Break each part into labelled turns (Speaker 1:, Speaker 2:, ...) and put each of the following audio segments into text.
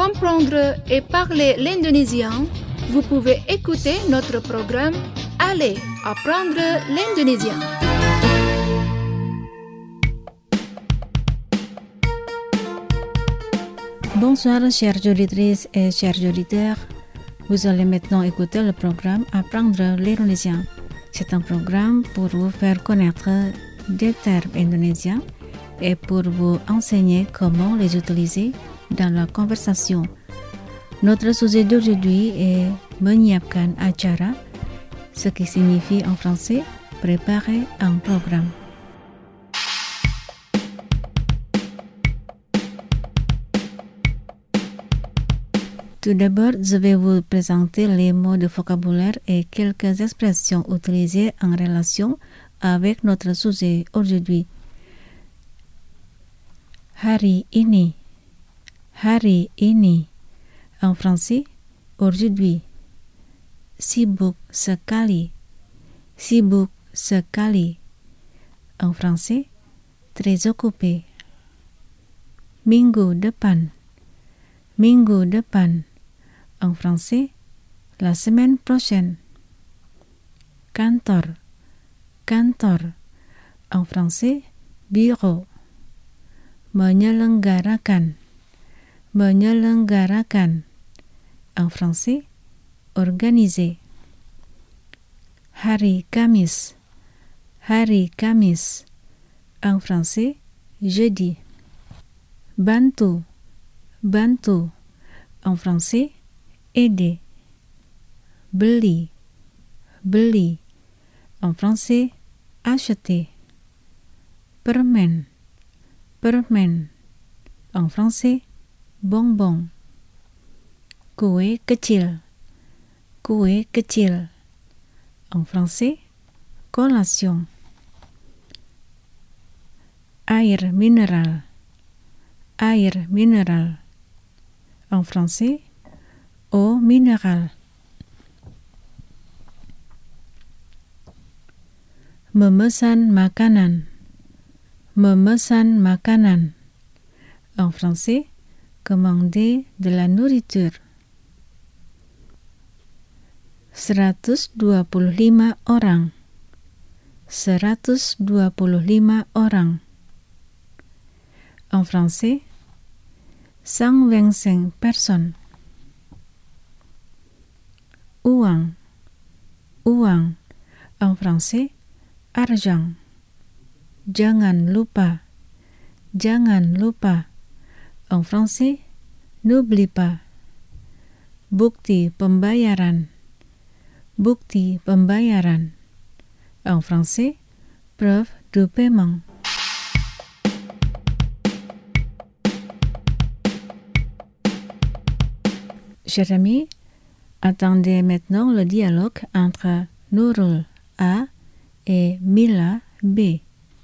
Speaker 1: comprendre et parler l'indonésien, vous pouvez écouter notre programme Allez apprendre l'indonésien.
Speaker 2: Bonsoir chères auditrices et chers auditeurs. Vous allez maintenant écouter le programme Apprendre l'indonésien. C'est un programme pour vous faire connaître des termes indonésiens et pour vous enseigner comment les utiliser dans la conversation. Notre sujet d'aujourd'hui est menyiapkan acara, ce qui signifie en français préparer un programme. Tout d'abord, je vais vous présenter les mots de vocabulaire et quelques expressions utilisées en relation avec notre sujet aujourd'hui. Hari ini. Hari ini. En français, aujourd'hui. Sibuk sekali. Sibuk sekali. En français, très occupé. Minggu depan. Minggu depan. En français, la semaine prochaine. Kantor. Kantor. En français, bureau. Menyelenggarakan. Menyelenggarakan. En français, organiser. Hari Kamis. Hari Kamis. En français, jeudi. Bantu. Bantu. En français, aider. Beli. Beli. En français, acheter. Permen. Permen. En français, bonbon. Kue kecil. Kue kecil. En français, collation. Air mineral. Air mineral. En français, eau minérale. Memesan makanan. Memesan makanan. En français, commander de la nourriture. 125 orang. 125 orang. En français, 125 personnes. Uang. Uang. En français, argent. Jangan lupa. Jangan lupa. En français, n'oublie pas. Bukti pembayaran. Bukti pembayaran. En français, preuve de paiement. Chers amis, attendez maintenant le dialogue entre Nurul A et Mila B.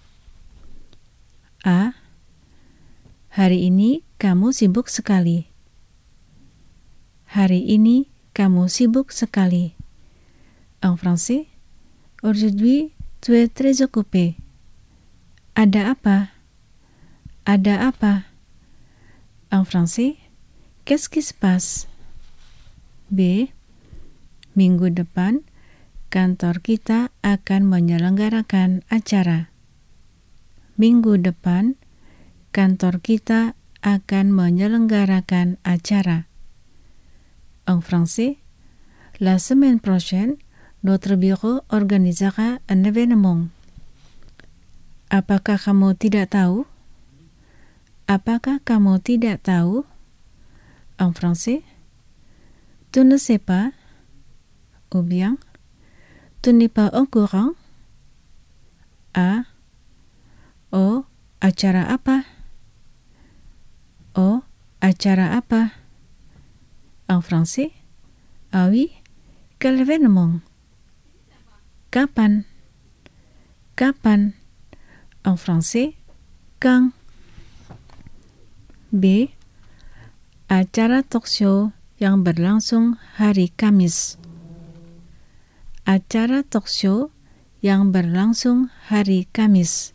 Speaker 2: A. Hari ini kamu sibuk sekali. Hari ini kamu sibuk sekali. En français, aujourd'hui tu es très occupé. Ada apa? Ada apa? En français, qu'est-ce qui se passe? B. Minggu depan, kantor kita akan menyelenggarakan acara. Minggu depan, kantor kita akan menyelenggarakan acara. En français, la semaine prochaine, notre bureau organisera un événement. Apakah kamu tidak tahu? Apakah kamu tidak tahu? En français, tu ne sais pas? Ou bien, tu n'es pas au courant? A. Oh, acara apa? Oh, acara apa? En français, ah oui, quel événement? Kapan? Kapan? En français, quand? B. Acara talk show yang berlangsung hari Kamis. Acara talk show yang berlangsung hari Kamis.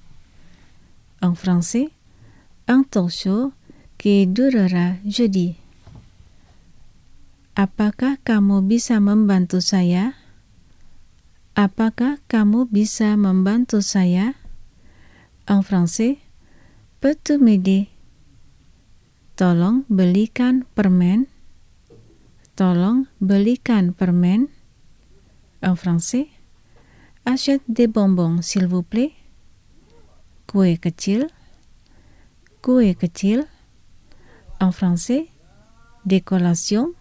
Speaker 2: En français, un talk show qui durera jeudi. Apakah kamu bisa membantu saya? Apakah kamu bisa membantu saya? En français, peux-tu m'aider? Tolong belikan permen. Tolong belikan permen. En français, achète des bonbons s'il vous plaît. Kue kecil. Kue kecil. En français, des collations.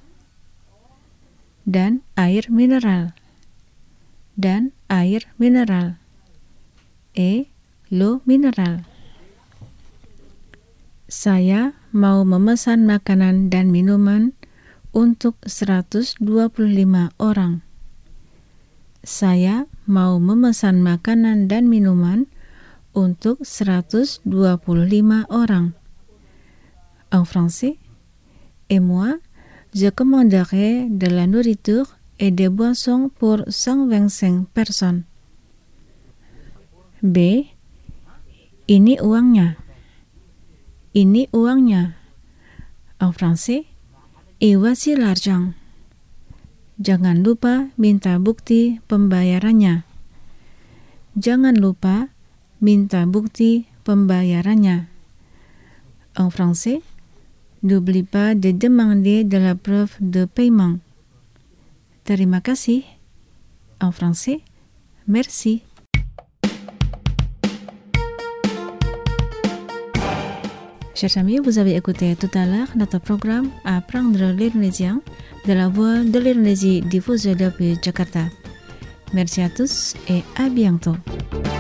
Speaker 2: Dan air mineral. Dan air mineral. Et l'eau minérale. Saya mau memesan makanan dan minuman untuk 125 orang. Saya mau memesan makanan dan minuman untuk 125 orang. En français, et moi, je commanderai de la nourriture et des boissons pour 125 personnes. B. Ini uangnya. Ini uangnya. En français, et voici l'argent. Jangan lupa minta bukti pembayarannya. Jangan lupa minta bukti pembayarannya. En français, n'oublie pas de demander de la preuve de paiement. Terima kasih. En français, merci. Chers amis, vous avez écouté tout à l'heure notre programme Apprendre l'indonésien de la voix de l'Indonésie diffusée depuis Jakarta. Merci à tous et à bientôt.